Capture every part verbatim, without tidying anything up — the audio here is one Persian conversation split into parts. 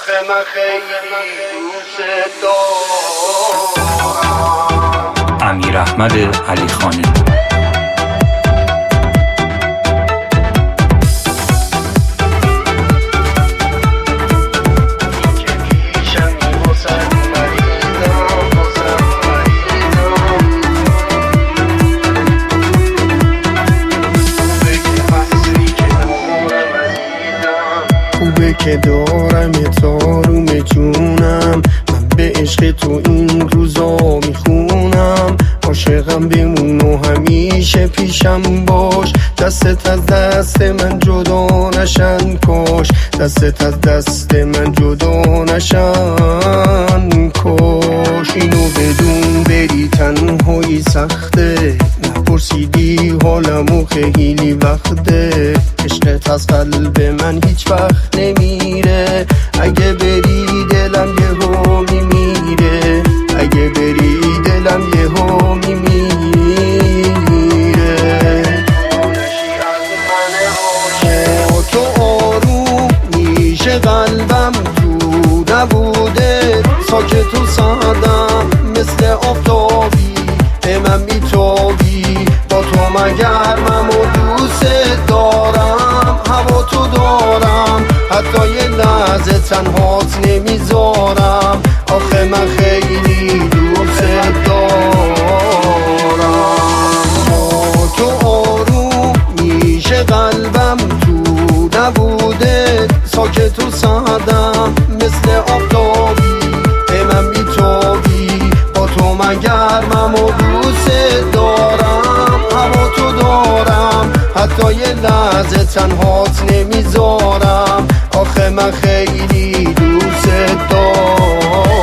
آخه من خیلی دوست دارم. امیراحمد علیخانی. که دارم تاروم جونم، من به عشق تو این روزا میخونم. عاشقم بمون و همیشه پیشم باش، دستت از دست من جدا نشن کاش، دستت از دست من جدا نشن کاش. اینو بدون بری تنهایی سخته، نپرسیدی حالمو خیلی وقته. عشقت از قلب من هیچ وقت نمیره، اگه بری دلم یهو میمیره، اگه بری دلم یهو میمیره. با تو آروم میشه قلبم، تو نبوده ساکت و سادم، مثل آفتابی به من میتابی. با تو مگر من و دوست دارم، هوا تو دارم، حتی یه لحظه تنهات نمیذارم. آخه من خیلی دوست دارم. با تو آروم میشه قلبم، تو نبوده ساکت و سادم، مثل آفتابی به من میتابی. با تو مگر من و دوست دارم، هوا تو دارم، حتی یه لحظه تنهات نمیذارم. آخه من خیلی دوست دارم.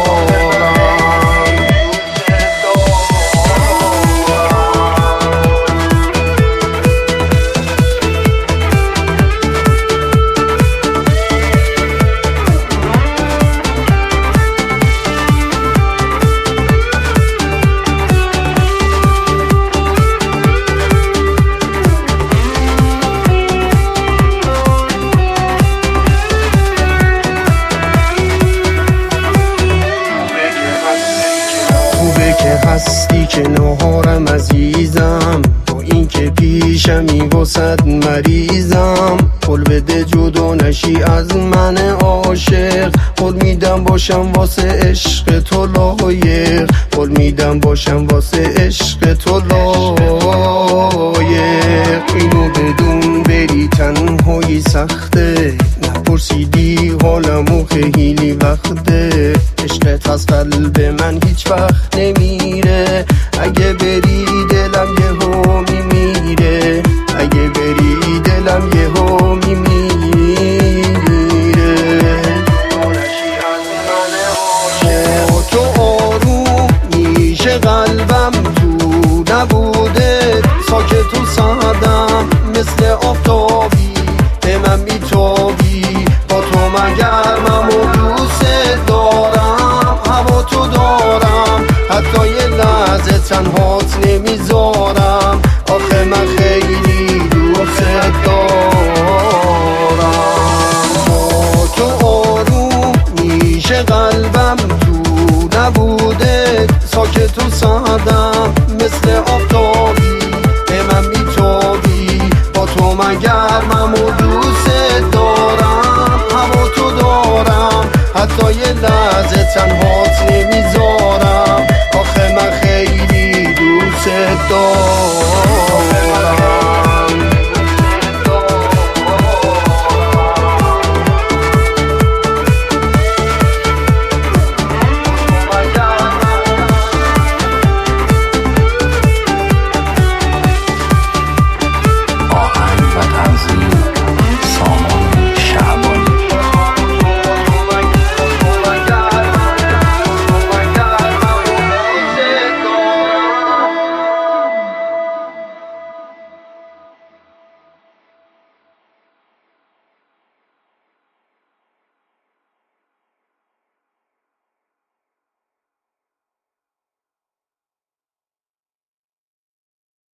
هستی که نهارم عزیزم، با این که پیشمی واسد مریضم. قول بده جدا نشی از من عاشق، قول میدم باشم واسه عشق تو لایق، قول میدم باشم واسه عشق تو لایق. اینو بدون بری تنهایی سخته، نپرسیدی حالمو خیلی وقته. عشقت از قلب من هیچ وقت نمیره، اگه بری دلم یهو میمیره، اگه بری دلم یهو میمیره. با تو آروم میشه قلبم، تو نبوده ساکت و سادم، مثل آفتابی به من میتابی. با تو مگر من و دوست دارم، هوا تو دارم، حتی یه لحظه تنهات نمیذارم. آخه من خیلی دوست دارم. با تو آروم میشه قلبم، تو نبوده ساکت و سادم، مثل آفتابی به من میتابی. با تو مگر من و دوست دارم، هوا تو دارم، حتی یه لحظه